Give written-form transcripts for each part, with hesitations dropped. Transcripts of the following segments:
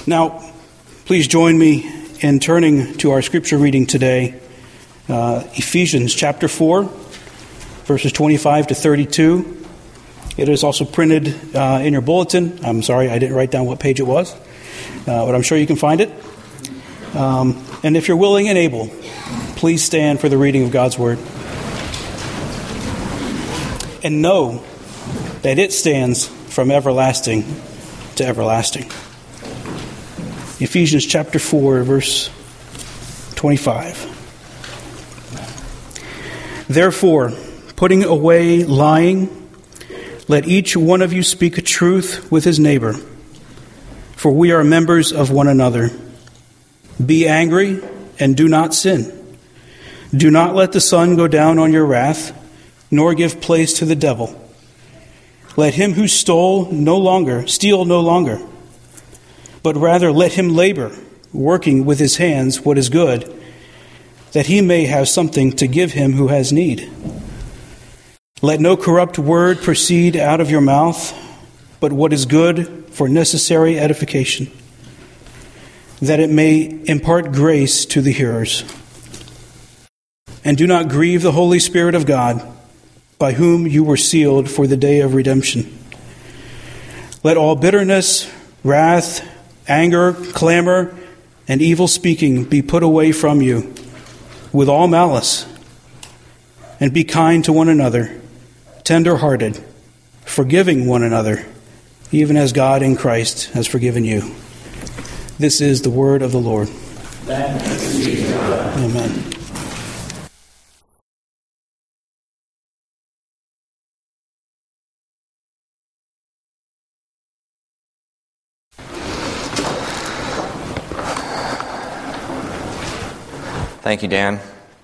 Now, please join me in turning to our scripture reading today, Ephesians chapter 4, verses 25 to 32. It is also printed in your bulletin. I'm sorry, I didn't write down what page it was, but I'm sure you can find it. And if you're willing and able, please stand for the reading of God's Word. And know that it stands from everlasting to everlasting. Ephesians chapter 4, verse 25. Therefore, putting away lying, let each one of you speak a truth with his neighbor, for we are members of one another. Be angry and do not sin. Do not let the sun go down on your wrath, nor give place to the devil. Let him who steal no longer, but rather let him labor, working with his hands what is good, that he may have something to give him who has need. Let no corrupt word proceed out of your mouth, but what is good for necessary edification, that it may impart grace to the hearers. And do not grieve the Holy Spirit of God, by whom you were sealed for the day of redemption. Let all bitterness, wrath, anger, clamor, and evil speaking be put away from you, with all malice. And be kind to one another, tender-hearted, forgiving one another, even as God in Christ has forgiven you. This is the word of the Lord. Thanks be to God. Amen. Thank you, Dan.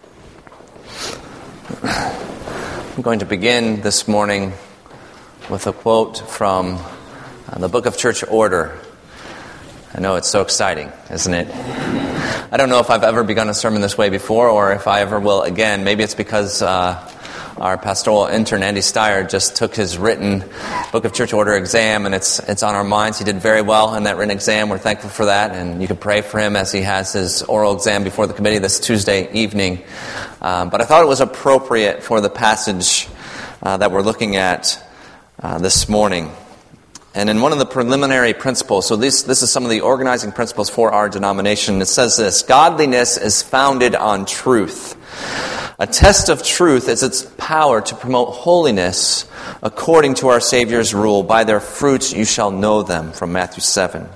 I'm going to begin this morning with a quote from the Book of Church Order. I know it's so exciting, isn't it? I don't know if I've ever begun a sermon this way before or if I ever will again. Maybe it's because our pastoral intern, Andy Steyer, just took his written Book of Church Order exam, and it's on our minds. He did very well in that written exam. We're thankful for that, and you can pray for him as he has his oral exam before the committee this Tuesday evening. But I thought it was appropriate for the passage that we're looking at this morning. And in one of the preliminary principles, so this is some of the organizing principles for our denomination, it says this: godliness is founded on truth. A test of truth is its power to promote holiness according to our Savior's rule. By their fruits you shall know them, from Matthew 7.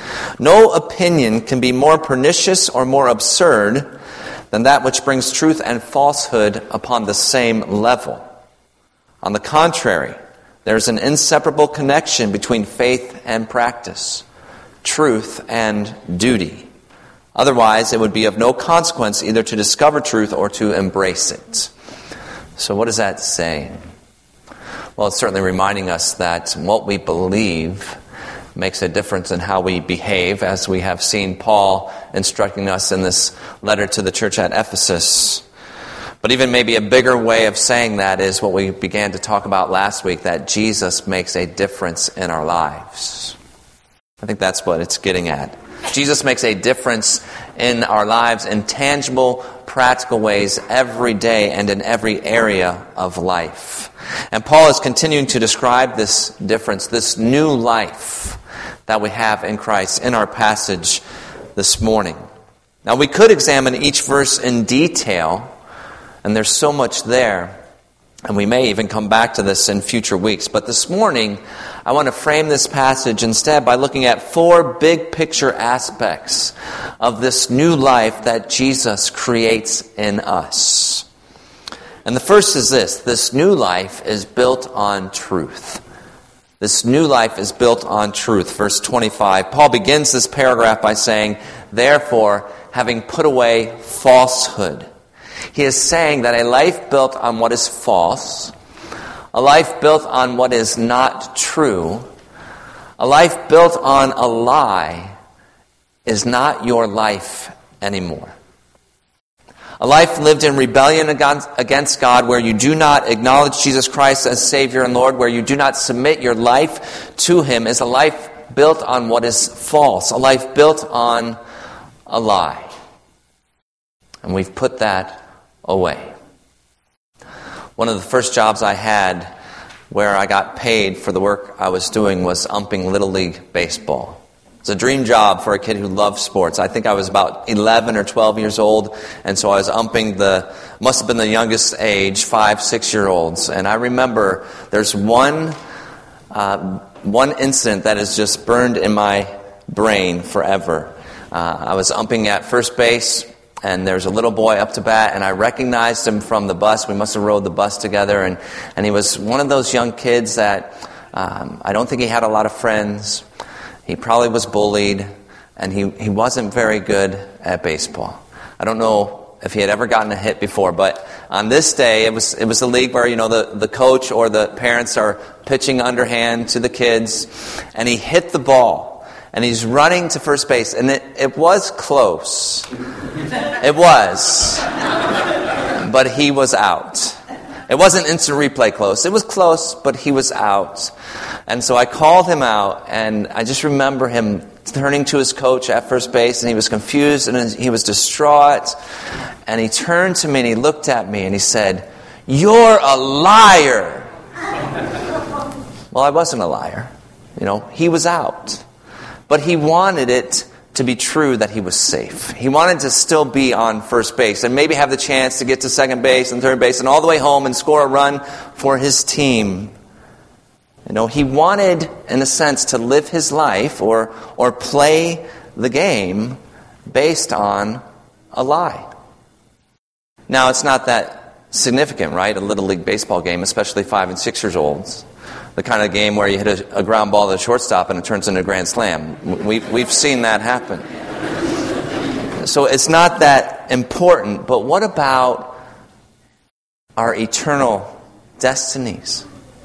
No opinion can be more pernicious or more absurd than that which brings truth and falsehood upon the same level. On the contrary, there is an inseparable connection between faith and practice, truth and duty. Otherwise, it would be of no consequence either to discover truth or to embrace it. So what does that say? Well, it's certainly reminding us that what we believe makes a difference in how we behave, as we have seen Paul instructing us in this letter to the church at Ephesus. But even maybe a bigger way of saying that is what we began to talk about last week, that Jesus makes a difference in our lives. I think that's what it's getting at. Jesus makes a difference in our lives in tangible, practical ways every day and in every area of life. And Paul is continuing to describe this difference, this new life that we have in Christ in our passage this morning. Now, we could examine each verse in detail, and there's so much there, and we may even come back to this in future weeks. But this morning, I want to frame this passage instead by looking at 4 big picture aspects of this new life that Jesus creates in us. And the first is this new life is built on truth. This new life is built on truth. Verse 25, Paul begins this paragraph by saying, therefore, having put away falsehood. He is saying that a life built on what is false, a life built on what is not true, a life built on a lie is not your life anymore. A life lived in rebellion against God, where you do not acknowledge Jesus Christ as Savior and Lord, where you do not submit your life to Him, is a life built on what is false, a life built on a lie. And we've put that away. One of the first jobs I had where I got paid for the work I was doing was umping Little League baseball. It's a dream job for a kid who loves sports. I think I was about 11 or 12 years old, and so I was umping must have been the youngest age, 5, 6-year-olds. And I remember there's one incident that is just burned in my brain forever. I was umping at first base, and there's a little boy up to bat, and I recognized him from the bus. We must have rode the bus together, and he was one of those young kids that I don't think he had a lot of friends. He probably was bullied, and he wasn't very good at baseball. I don't know if he had ever gotten a hit before, but on this day, it was a league where, the coach or the parents are pitching underhand to the kids, and he hit the ball, and he's running to first base, and it was close. It was. But he was out. It wasn't instant replay close. It was close, but he was out. And so I called him out, and I just remember him turning to his coach at first base, and he was confused, and he was distraught. And he turned to me, and he looked at me, and he said, "You're a liar." Well, I wasn't a liar. He was out. But he wanted it to be true that he was safe. He wanted to still be on first base and maybe have the chance to get to second base and third base and all the way home and score a run for his team. He wanted, in a sense, to live his life or play the game based on a lie. Now, it's not that significant, right? A Little League baseball game, especially 5 and 6 years olds. The kind of game where you hit a ground ball to the shortstop and it turns into a grand slam. We've seen that happen. So it's not that important, but what about our eternal destinies?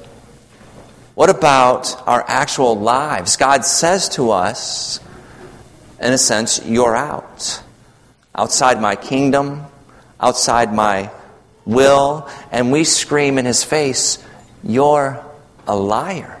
What about our actual lives? God says to us, in a sense, you're out. Outside my kingdom, outside my will, and we scream in his face, you're a liar.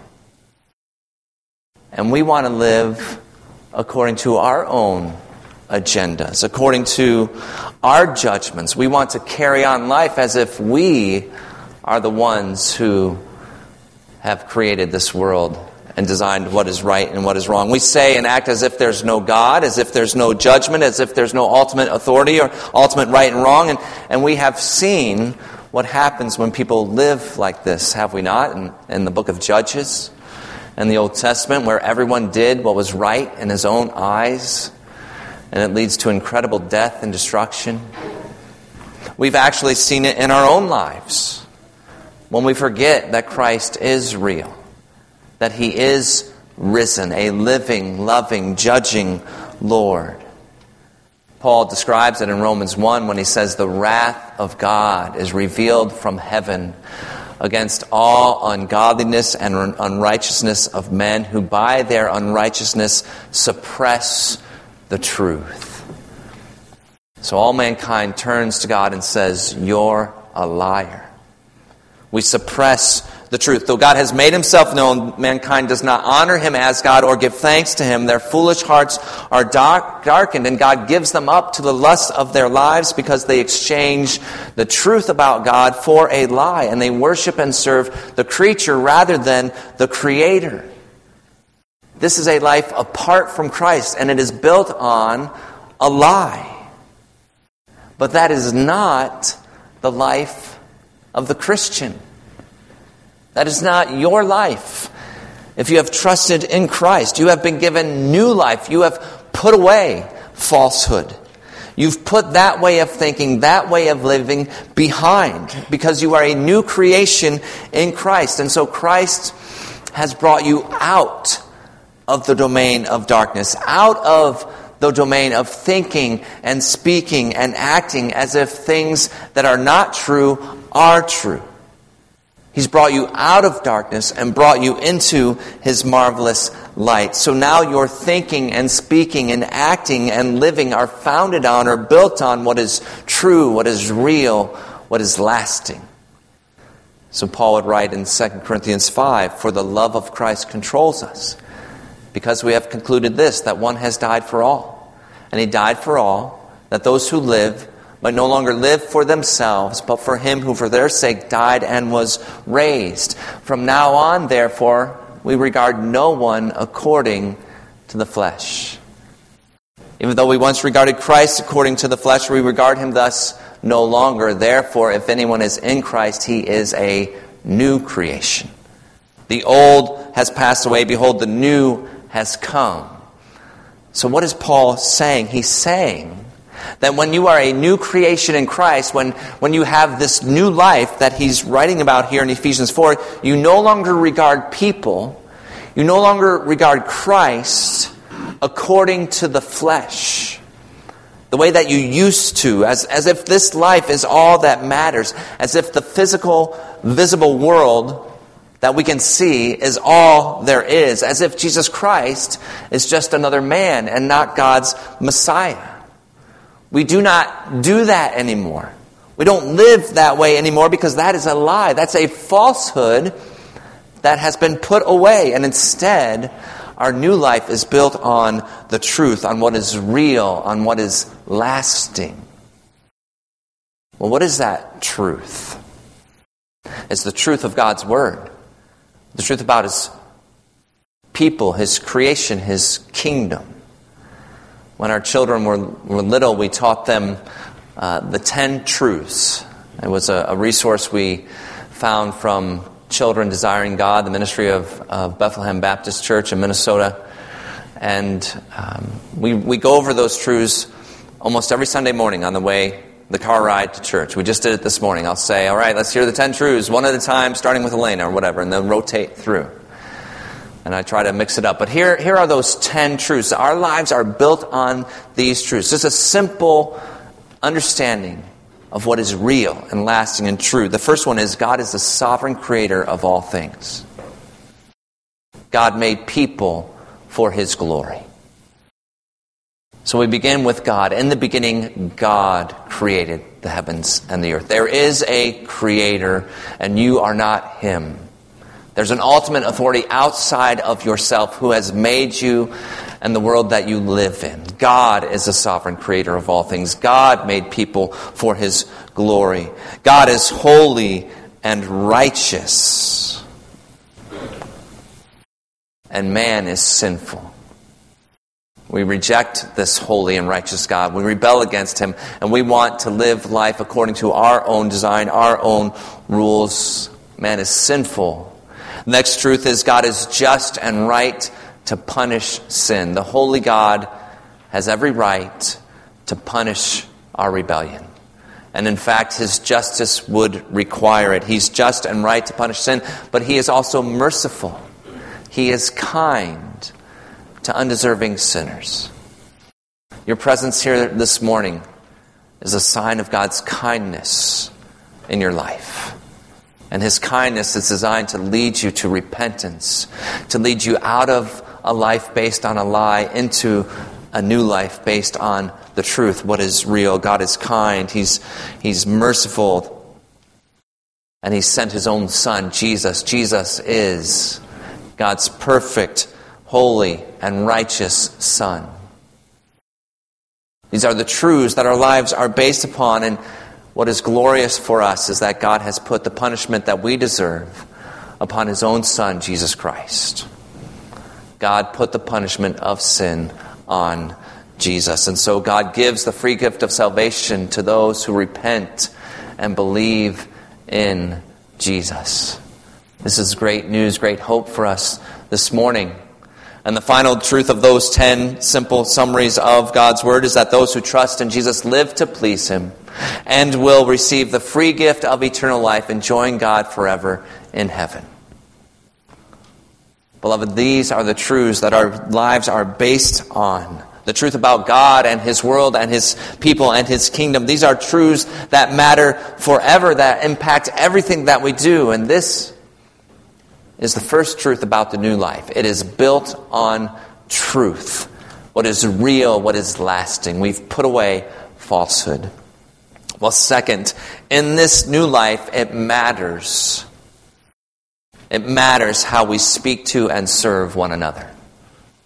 And we want to live according to our own agendas, according to our judgments. We want to carry on life as if we are the ones who have created this world and designed what is right and what is wrong. We say and act as if there's no God, as if there's no judgment, as if there's no ultimate authority or ultimate right and wrong. And we have seen what happens when people live like this, have we not? In the book of Judges, in the Old Testament, where everyone did what was right in his own eyes, and it leads to incredible death and destruction. We've actually seen it in our own lives, when we forget that Christ is real, that he is risen, a living, loving, judging Lord. Paul describes it in Romans 1 when he says, the wrath of God is revealed from heaven against all ungodliness and unrighteousness of men who by their unrighteousness suppress the truth. So all mankind turns to God and says, you're a liar. We suppress the truth. Though God has made himself known, mankind does not honor him as God or give thanks to him. Their foolish hearts are darkened, and God gives them up to the lusts of their lives because they exchange the truth about God for a lie, and they worship and serve the creature rather than the Creator. This is a life apart from Christ, and it is built on a lie. But that is not the life of the Christian. That is not your life. If you have trusted in Christ, you have been given new life. You have put away falsehood. You've put that way of thinking, that way of living behind, because you are a new creation in Christ. And so Christ has brought you out of the domain of darkness, out of the domain of thinking and speaking and acting as if things that are not true are true. He's brought you out of darkness and brought you into his marvelous light. So now your thinking and speaking and acting and living are founded on or built on what is true, what is real, what is lasting. So Paul would write in 2 Corinthians 5, for the love of Christ controls us, because we have concluded this, that one has died for all. And he died for all, that those who live might no longer live for themselves, but for him who for their sake died and was raised. From now on, therefore, we regard no one according to the flesh. Even though we once regarded Christ according to the flesh, we regard him thus no longer. Therefore, if anyone is in Christ, he is a new creation. The old has passed away. Behold, the new has come. So what is Paul saying? He's saying that when you are a new creation in Christ, when you have this new life that he's writing about here in Ephesians 4, you no longer regard people, you no longer regard Christ according to the flesh, the way that you used to, as if this life is all that matters, as if the physical, visible world that we can see is all there is, as if Jesus Christ is just another man and not God's Messiah. We do not do that anymore. We don't live that way anymore because that is a lie. That's a falsehood that has been put away. And instead, our new life is built on the truth, on what is real, on what is lasting. Well, what is that truth? It's the truth of God's Word. The truth about His people, His creation, His kingdom. When our children were little, we taught them the 10 truths. It was a resource we found from Children Desiring God, the ministry of Bethlehem Baptist Church in Minnesota. And we go over those truths almost every Sunday morning on the car ride to church. We just did it this morning. I'll say, all right, let's hear the 10 truths, one at a time, starting with Elena or whatever, and then rotate through. And I try to mix it up. But here are those 10 truths. Our lives are built on these truths. Just a simple understanding of what is real and lasting and true. The first one is God is the sovereign creator of all things. God made people for His glory. So we begin with God. In the beginning, God created the heavens and the earth. There is a creator, and you are not Him. There's an ultimate authority outside of yourself who has made you and the world that you live in. God is the sovereign creator of all things. God made people for His glory. God is holy and righteous. And man is sinful. We reject this holy and righteous God. We rebel against Him, and we want to live life according to our own design, our own rules. Man is sinful. The next truth is God is just and right to punish sin. The holy God has every right to punish our rebellion. And in fact, His justice would require it. He's just and right to punish sin, but He is also merciful. He is kind to undeserving sinners. Your presence here this morning is a sign of God's kindness in your life. And His kindness is designed to lead you to repentance, to lead you out of a life based on a lie into a new life based on the truth, what is real. God is kind, He's merciful, and He sent His own Son, Jesus. Jesus is God's perfect, holy, and righteous Son. These are the truths that our lives are based upon, and what is glorious for us is that God has put the punishment that we deserve upon His own Son, Jesus Christ. God put the punishment of sin on Jesus. And so God gives the free gift of salvation to those who repent and believe in Jesus. This is great news, great hope for us this morning. And the final truth of those 10 simple summaries of God's Word is that those who trust in Jesus live to please Him and will receive the free gift of eternal life, enjoying God forever in heaven. Beloved, these are the truths that our lives are based on. The truth about God and His world and His people and His kingdom. These are truths that matter forever, that impact everything that we do. And this is the first truth about the new life. It is built on truth. What is real, what is lasting. We've put away falsehood. Well, second, in this new life, it matters. It matters how we speak to and serve one another.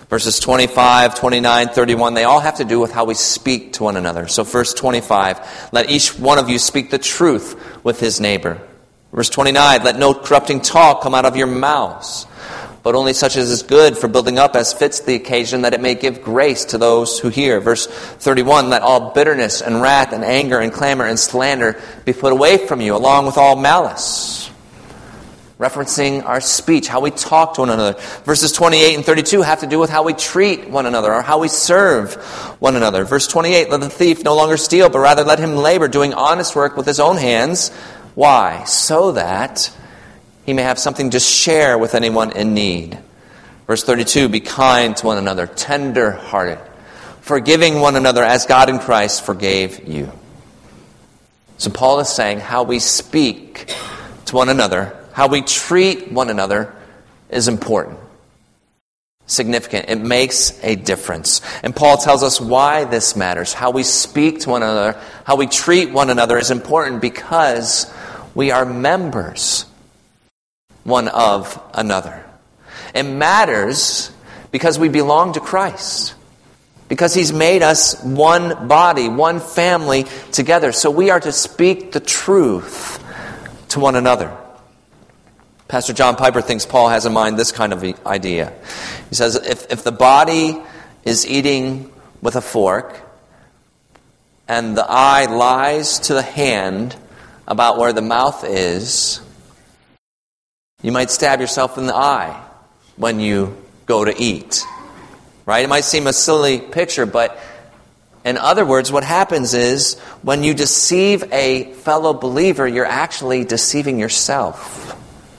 Verses 25, 29, 31, they all have to do with how we speak to one another. So verse 25, let each one of you speak the truth with his neighbor. Verse 29, let no corrupting talk come out of your mouths, but only such as is good for building up as fits the occasion, that it may give grace to those who hear. Verse 31, let all bitterness and wrath and anger and clamor and slander be put away from you, along with all malice. Referencing our speech, how we talk to one another. Verses 28 and 32 have to do with how we treat one another or how we serve one another. Verse 28, let the thief no longer steal, but rather let him labor, doing honest work with his own hands. Why? So that he may have something to share with anyone in need. Verse 32, be kind to one another, tender-hearted, forgiving one another as God in Christ forgave you. So Paul is saying how we speak to one another, how we treat one another is important, significant. It makes a difference. And Paul tells us why this matters. How we speak to one another, how we treat one another is important because we are members one of another. It matters because we belong to Christ, because He's made us one body, one family together. So we are to speak the truth to one another. Pastor John Piper thinks Paul has in mind this kind of idea. He says, if the body is eating with a fork and the eye lies to the hand about where the mouth is, you might stab yourself in the eye when you go to eat. Right? It might seem a silly picture, but in other words, what happens is when you deceive a fellow believer, you're actually deceiving yourself.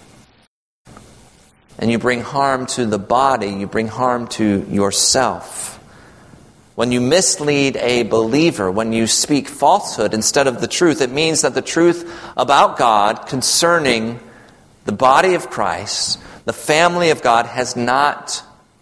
And you bring harm to the body, you bring harm to yourself. When you mislead a believer, when you speak falsehood instead of the truth, it means that the truth about God concerning the body of Christ, the family of God, has not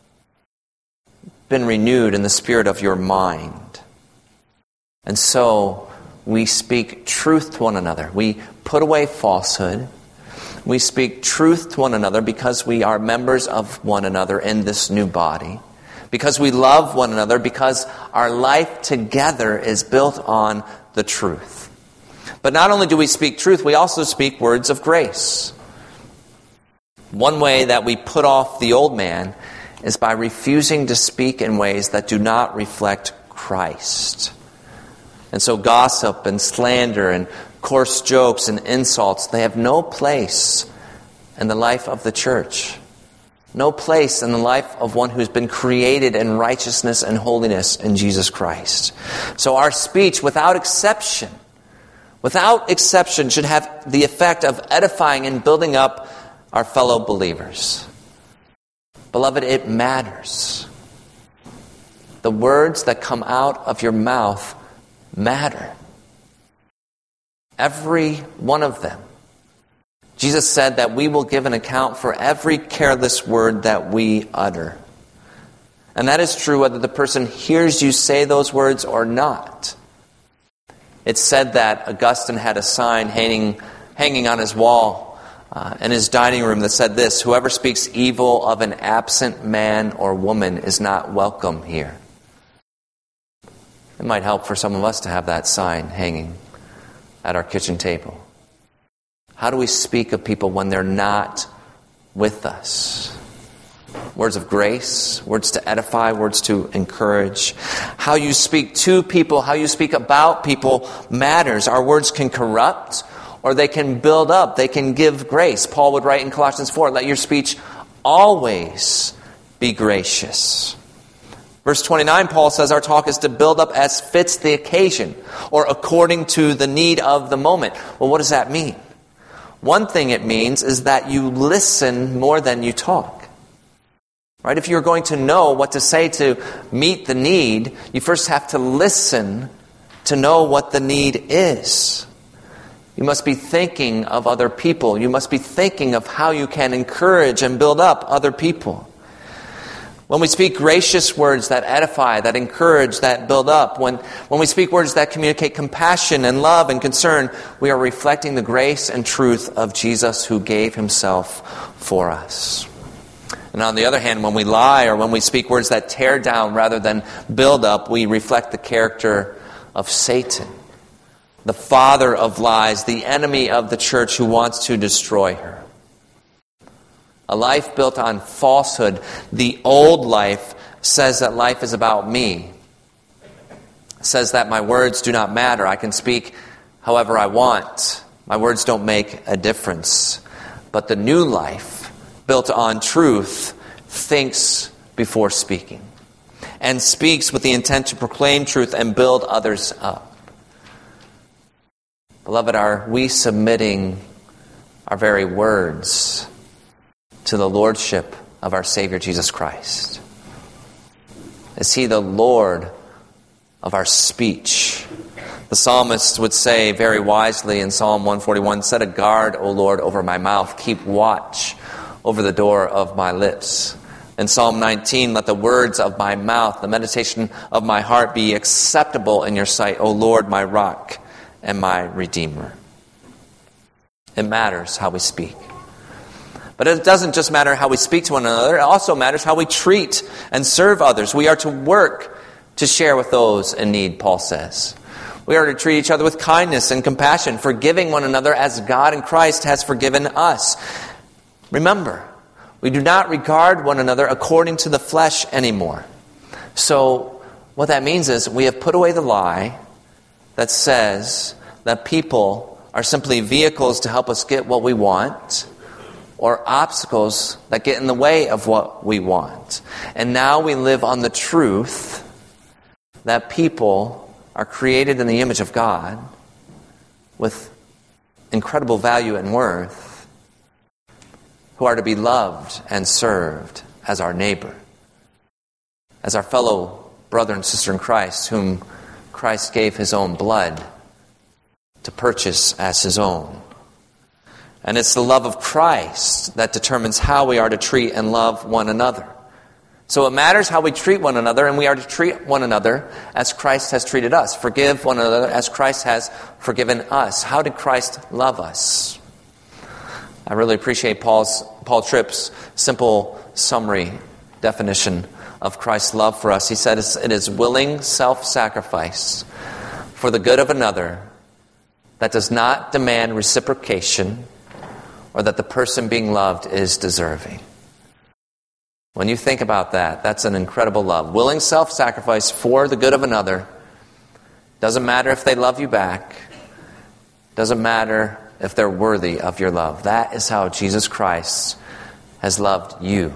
been renewed in the spirit of your mind. And so we speak truth to one another. We put away falsehood. We speak truth to one another because we are members of one another in this new body. Because we love one another, because our life together is built on the truth. But not only do we speak truth, we also speak words of grace. One way that we put off the old man is by refusing to speak in ways that do not reflect Christ. And so gossip and slander and coarse jokes and insults, they have no place in the life of the church. No place in the life of one who's been created in righteousness and holiness in Jesus Christ. So our speech, without exception, should have the effect of edifying and building up our fellow believers. Beloved, it matters. The words that come out of your mouth matter. Every one of them. Jesus said that we will give an account for every careless word that we utter. And that is true whether the person hears you say those words or not. It's said that Augustine had a sign hanging on his wall in his dining room that said this: whoever speaks evil of an absent man or woman is not welcome here. It might help for some of us to have that sign hanging at our kitchen table. How do we speak of people when they're not with us? Words of grace, words to edify, words to encourage. How you speak to people, how you speak about people matters. Our words can corrupt or they can build up, they can give grace. Paul would write in Colossians 4, let your speech always be gracious. Verse 29, Paul says our talk is to build up as fits the occasion, or according to the need of the moment. Well, what does that mean? One thing it means is that you listen more than you talk. Right? If you're going to know what to say to meet the need, you first have to listen to know what the need is. You must be thinking of other people. You must be thinking of how you can encourage and build up other people. When we speak gracious words that edify, that encourage, that build up, when we speak words that communicate compassion and love and concern, we are reflecting the grace and truth of Jesus who gave Himself for us. And on the other hand, when we lie or when we speak words that tear down rather than build up, we reflect the character of Satan, the father of lies, the enemy of the church who wants to destroy her. A life built on falsehood, the old life, says that life is about me. Says that my words do not matter. I can speak however I want. My words don't make a difference. But the new life, built on truth, thinks before speaking, and speaks with the intent to proclaim truth and build others up. Beloved, are we submitting our very words to the lordship of our Savior Jesus Christ? Is He the Lord of our speech? The psalmist would say very wisely in Psalm 141, "Set a guard, O Lord, over my mouth. Keep watch over the door of my lips." In Psalm 19, "Let the words of my mouth, the meditation of my heart be acceptable in your sight, O Lord, my rock and my redeemer." It matters how we speak. But it doesn't just matter how we speak to one another, it also matters how we treat and serve others. We are to work to share with those in need, Paul says. We are to treat each other with kindness and compassion, forgiving one another as God in Christ has forgiven us. Remember, we do not regard one another according to the flesh anymore. So what that means is we have put away the lie that says that people are simply vehicles to help us get what we want, or obstacles that get in the way of what we want. And now we live on the truth that people are created in the image of God with incredible value and worth, who are to be loved and served as our neighbor, as our fellow brother and sister in Christ, whom Christ gave His own blood to purchase as His own. And it's the love of Christ that determines how we are to treat and love one another. So it matters how we treat one another, and we are to treat one another as Christ has treated us. Forgive one another as Christ has forgiven us. How did Christ love us? I really appreciate Paul Tripp's simple summary definition of Christ's love for us. He said it is willing self-sacrifice for the good of another that does not demand reciprocation or that the person being loved is deserving. When you think about that, that's an incredible love. Willing self-sacrifice for the good of another. Doesn't matter if they love you back. Doesn't matter if they're worthy of your love. That is how Jesus Christ has loved you.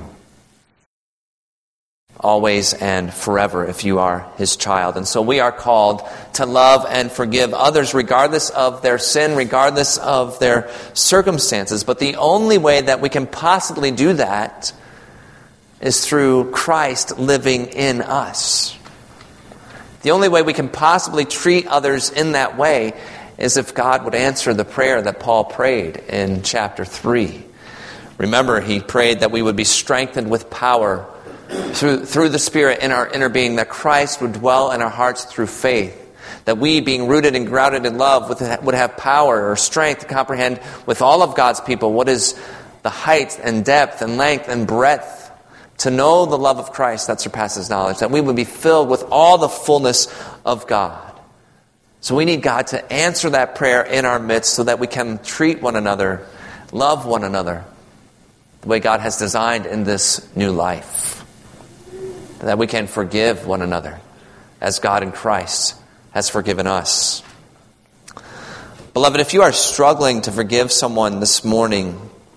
Always and forever if you are His child. And so we are called to love and forgive others regardless of their sin, regardless of their circumstances. But the only way that we can possibly do that is through Christ living in us. The only way we can possibly treat others in that way is if God would answer the prayer that Paul prayed in chapter 3. Remember, he prayed that we would be strengthened with power through the Spirit in our inner being, that Christ would dwell in our hearts through faith, that we, being rooted and grounded in love, would have power or strength to comprehend with all of God's people what is the height and depth and length and breadth, to know the love of Christ that surpasses knowledge, that we would be filled with all the fullness of God. So we need God to answer that prayer in our midst so that we can treat one another, love one another, the way God has designed in this new life. That we can forgive one another as God in Christ has forgiven us. Beloved, if you are struggling to forgive someone this morning,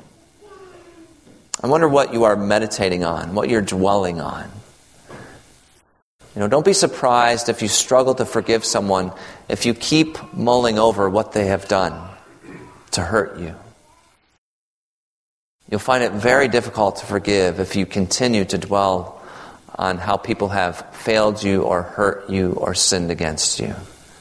I wonder what you are meditating on, what you're dwelling on. Don't be surprised if you struggle to forgive someone if you keep mulling over what they have done to hurt you. You'll find it very difficult to forgive if you continue to dwell on how people have failed you or hurt you or sinned against you.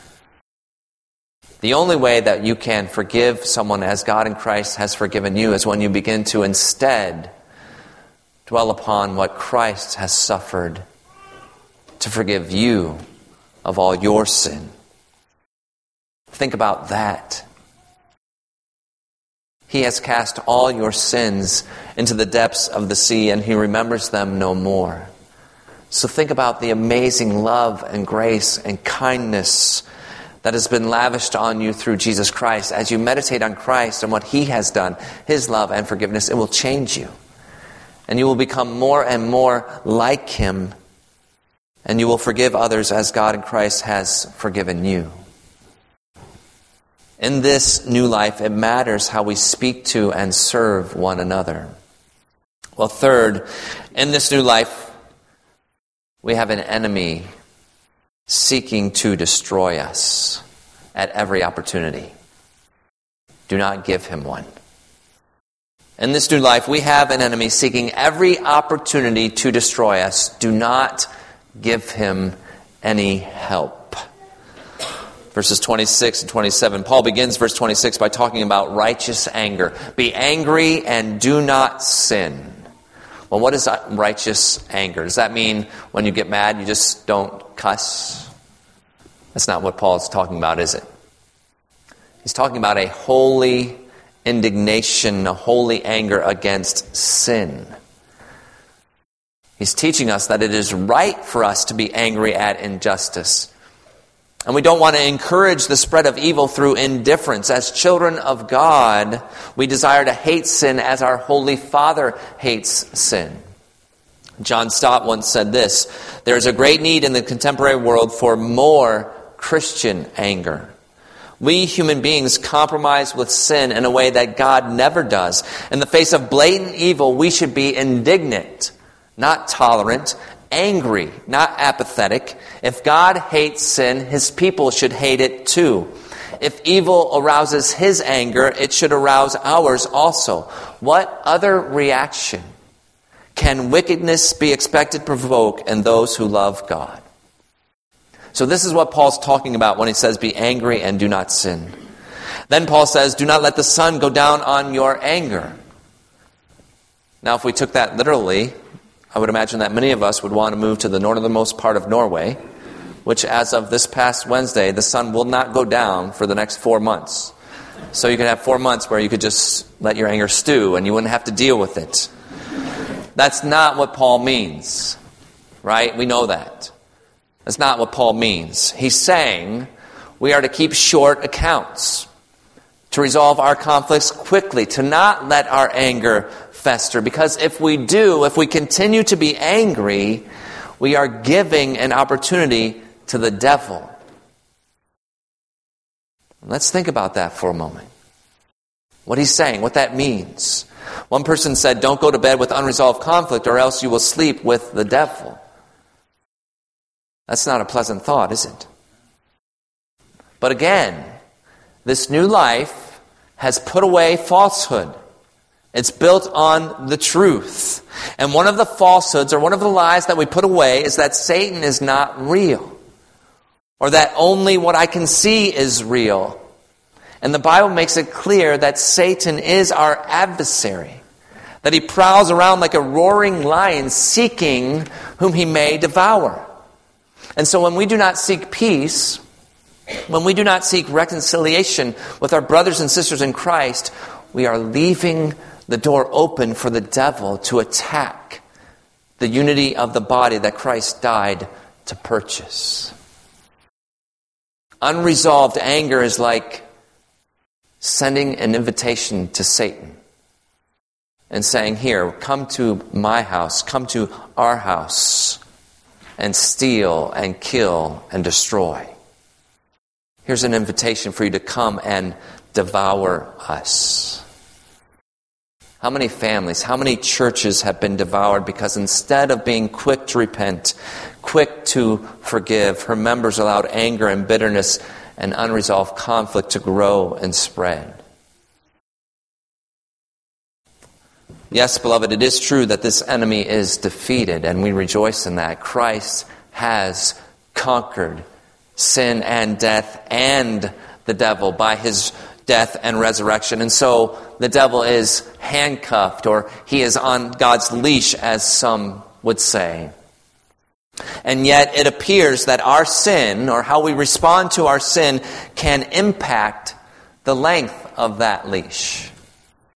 The only way that you can forgive someone as God in Christ has forgiven you is when you begin to instead dwell upon what Christ has suffered to forgive you of all your sin. Think about that. He has cast all your sins into the depths of the sea, and he remembers them no more. So think about the amazing love and grace and kindness that has been lavished on you through Jesus Christ. As you meditate on Christ and what he has done, his love and forgiveness, it will change you. And you will become more and more like him, and you will forgive others as God in Christ has forgiven you. In this new life, it matters how we speak to and serve one another. Well, third, in this new life, we have an enemy seeking to destroy us at every opportunity. Do not give him one. In this new life, we have an enemy seeking every opportunity to destroy us. Do not give him any help. Verses 26 and 27. Paul begins verse 26 by talking about righteous anger. Be angry and do not sin. Well, what is righteous anger? Does that mean when you get mad, you just don't cuss? That's not what Paul is talking about, is it? He's talking about a holy indignation, a holy anger against sin. He's teaching us that it is right for us to be angry at injustice. And we don't want to encourage the spread of evil through indifference. As children of God, we desire to hate sin as our Holy Father hates sin. John Stott once said this: there is a great need in the contemporary world for more Christian anger. We human beings compromise with sin in a way that God never does. In the face of blatant evil, we should be indignant, not tolerant, angry, not apathetic. If God hates sin, his people should hate it too. If evil arouses his anger, it should arouse ours also. What other reaction can wickedness be expected to provoke in those who love God? So this is what Paul's talking about when he says, be angry and do not sin. Then Paul says, do not let the sun go down on your anger. Now, if we took that literally, I would imagine that many of us would want to move to the northernmost part of Norway, which as of this past Wednesday, the sun will not go down for the next 4 months. So you could have 4 months where you could just let your anger stew and you wouldn't have to deal with it. That's not what Paul means, right? We know that. That's not what Paul means. He's saying we are to keep short accounts, to resolve our conflicts quickly, to not let our anger fester. Because if we do, if we continue to be angry, we are giving an opportunity to the devil. Let's think about that for a moment. What he's saying, what that means. One person said, don't go to bed with unresolved conflict or else you will sleep with the devil. That's not a pleasant thought, is it? But again, this new life has put away falsehood. It's built on the truth. And one of the falsehoods or one of the lies that we put away is that Satan is not real. Or that only what I can see is real. And the Bible makes it clear that Satan is our adversary. That he prowls around like a roaring lion seeking whom he may devour. And so when we do not seek peace, when we do not seek reconciliation with our brothers and sisters in Christ, we are leaving the door open for the devil to attack the unity of the body that Christ died to purchase. Unresolved anger is like sending an invitation to Satan and saying, here, come to my house, come to our house, and steal and kill and destroy. Here's an invitation for you to come and devour us. How many families, how many churches have been devoured because instead of being quick to repent, quick to forgive, her members allowed anger and bitterness and unresolved conflict to grow and spread? Yes, beloved, it is true that this enemy is defeated, and we rejoice in that. Christ has conquered sin and death and the devil by his death and resurrection. And so the devil is handcuffed, or he is on God's leash, as some would say. And yet it appears that our sin, or how we respond to our sin, can impact the length of that leash.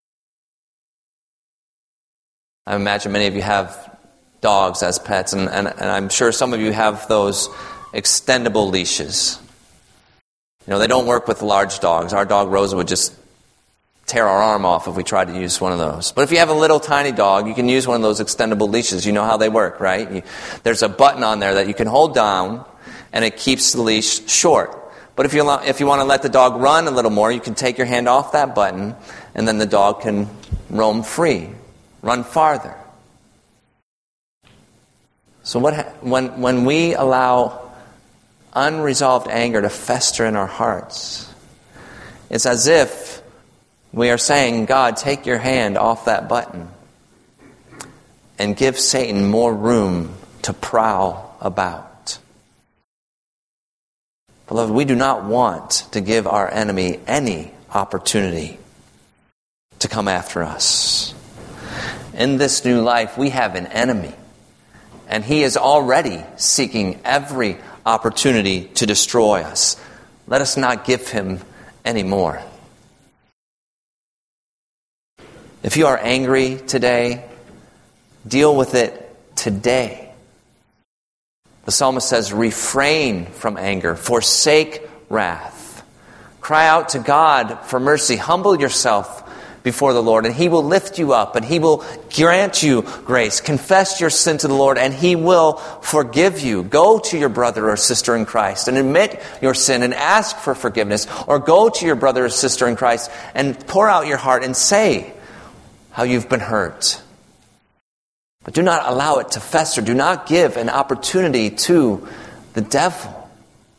I imagine many of you have dogs as pets, and I'm sure some of you have those extendable leashes. They don't work with large dogs. Our dog Rosa would just tear our arm off if we tried to use one of those. But if you have a little tiny dog, you can use one of those extendable leashes. You know how they work, right? There's a button on there that you can hold down, and it keeps the leash short. But if you want to let the dog run a little more, you can take your hand off that button, and then the dog can roam free, run farther. So when we allow unresolved anger to fester in our hearts, it's as if we are saying, God, take your hand off that button and give Satan more room to prowl about. Beloved, we do not want to give our enemy any opportunity to come after us. In this new life, we have an enemy, and he is already seeking every opportunity to destroy us. Let us not give him any more. If you are angry today, deal with it today. The psalmist says, refrain from anger, forsake wrath. Cry out to God for mercy. Humble yourself before the Lord, and he will lift you up, and he will grant you grace. Confess your sin to the Lord, and he will forgive you. Go to your brother or sister in Christ and admit your sin and ask for forgiveness. Or go to your brother or sister in Christ and pour out your heart and say how you've been hurt. But do not allow it to fester. Do not give an opportunity to the devil.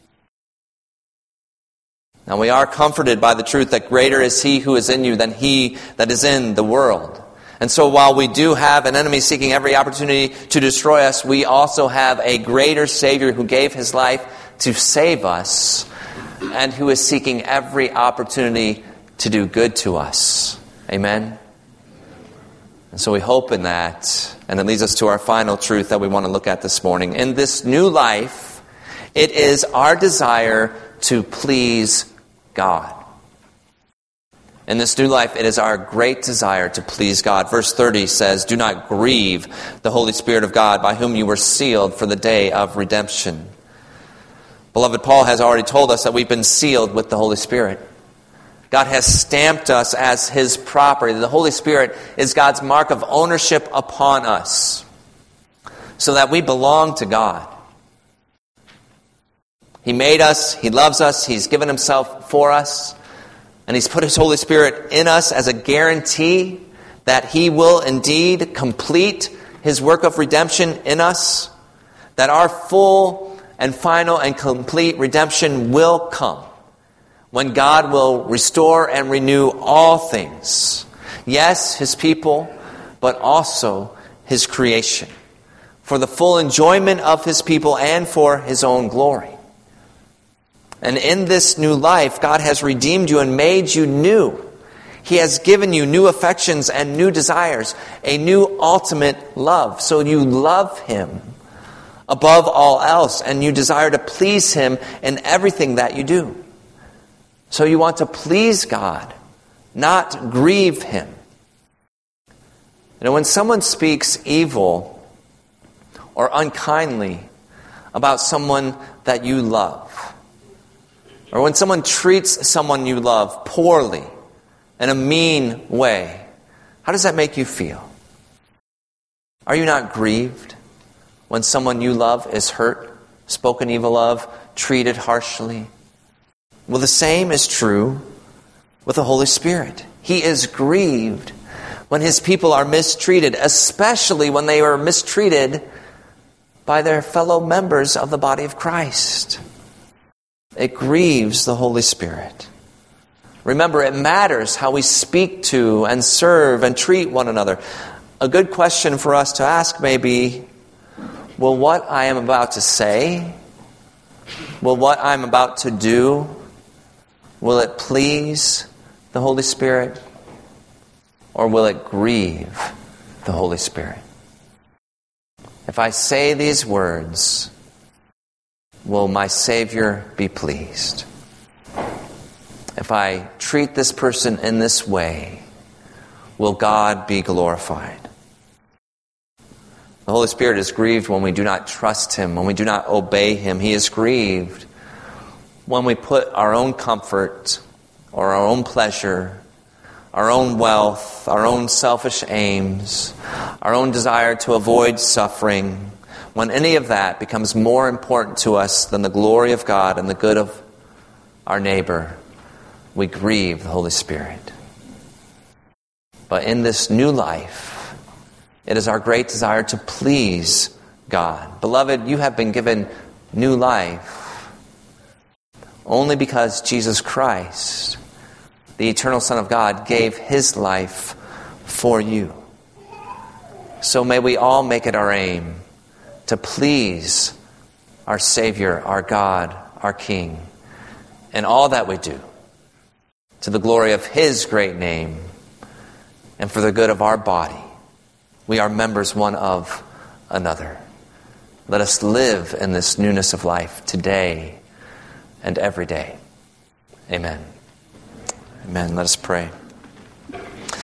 Now we are comforted by the truth that greater is he who is in you than he that is in the world. And so while we do have an enemy seeking every opportunity to destroy us, we also have a greater Savior who gave his life to save us and who is seeking every opportunity to do good to us. Amen? And so we hope in that, and it leads us to our final truth that we want to look at this morning. In this new life, it is our desire to please God. In this new life, it is our great desire to please God. Verse 30 says, do not grieve the Holy Spirit of God, by whom you were sealed for the day of redemption. Beloved, Paul has already told us that we've been sealed with the Holy Spirit. God has stamped us as his property. The Holy Spirit is God's mark of ownership upon us, so that we belong to God. He made us, he loves us, he's given himself for us, and he's put his Holy Spirit in us as a guarantee that he will indeed complete his work of redemption in us, that our full and final and complete redemption will come when God will restore and renew all things. Yes, his people, but also his creation, for the full enjoyment of his people and for his own glory. And in this new life, God has redeemed you and made you new. He has given you new affections and new desires, a new ultimate love. So you love him above all else, and you desire to please him in everything that you do. So you want to please God, not grieve him. When someone speaks evil or unkindly about someone that you love, or when someone treats someone you love poorly, in a mean way, how does that make you feel? Are you not grieved when someone you love is hurt, spoken evil of, treated harshly? Well, the same is true with the Holy Spirit. He is grieved when his people are mistreated, especially when they are mistreated by their fellow members of the body of Christ. It grieves the Holy Spirit. Remember, it matters how we speak to and serve and treat one another. A good question for us to ask may be, will what I am about to say, will what I'm about to do, will it please the Holy Spirit, or will it grieve the Holy Spirit? If I say these words, will my Savior be pleased? If I treat this person in this way, will God be glorified? The Holy Spirit is grieved when we do not trust Him, when we do not obey Him. He is grieved when we put our own comfort or our own pleasure, our own wealth, our own selfish aims, our own desire to avoid suffering, when any of that becomes more important to us than the glory of God and the good of our neighbor, we grieve the Holy Spirit. But in this new life, it is our great desire to please God. Beloved, you have been given new life only because Jesus Christ, the eternal Son of God, gave His life for you. So may we all make it our aim to please our Savior, our God, our King, in all that we do, to the glory of His great name and for the good of our body. We are members one of another. Let us live in this newness of life today and every day. Amen. Amen. Let us pray.